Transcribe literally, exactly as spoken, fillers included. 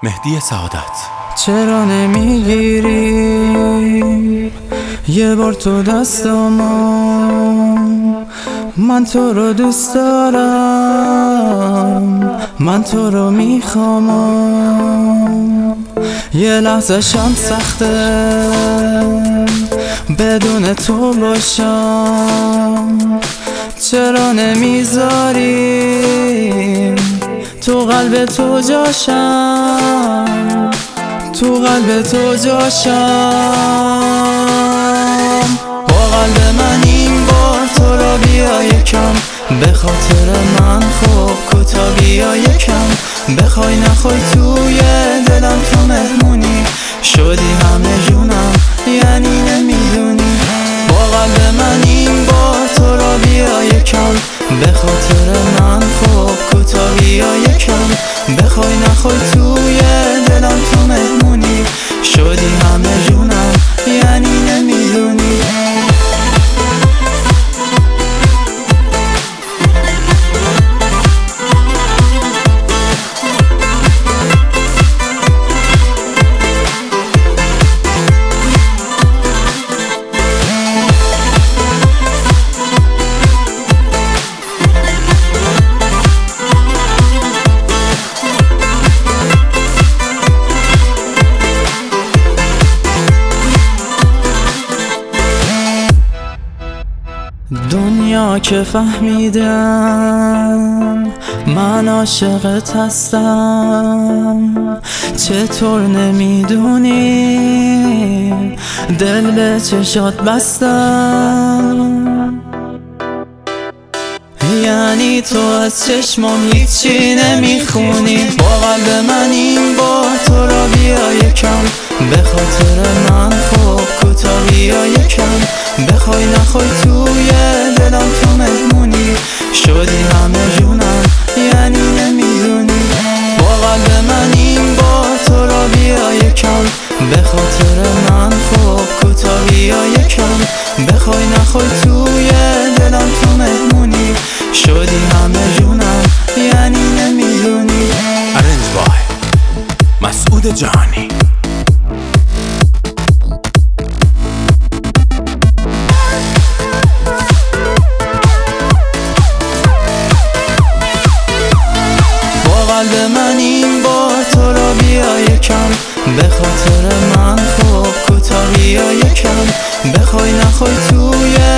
مهدی سعادت. چرا نمیگیری یه بار تو دستامو؟ من تو رو دوست دارم، من تو رو میخوام. یه لحظه شم سخته بدون تو باشم. چرا نمیذاری تو قلب تو جاشم، تو قلب تو جاشم. با قلب من این بار تو را بیا یکم، به خاطر من خوب کوتا بیا یکم. بخوای نخوای توی دلم تو مهمونی شدی همه جونم، یعنی نمیدونی. با قلب من این بار تو را بیا یکم، به خاطر من خوب کوتا بیا یکم. بخوای نخوای توی دلم تو مهمونی شدی همه جونم، یعنی نمیدونی. دنیا که فهمیدم من عاشقت هستم، چطور نمیدونی دل به چشات بستم. یعنی تو از چشمام هیچی نمیخونی. با قلب من این بار تو را بیا یکم، به خاطر من خوب کوتا بیا یکم. بخوای نخوای توی دلم تو مهمونی شدی همه جونم، یعنی نمیدونی. با قلب من این بار تو را بیا یکم، به خاطر من خوب کوتا بیا یکم. بخوای نخوای توی دلم تو مهمونی شدی همه جونم، یعنی نمیدونی. ارنج بای مسعود جهانی. قلب من این بار تو را بیا یکم، به خاطر من خوب کوتا بیا یکم. بخوای نخوای توی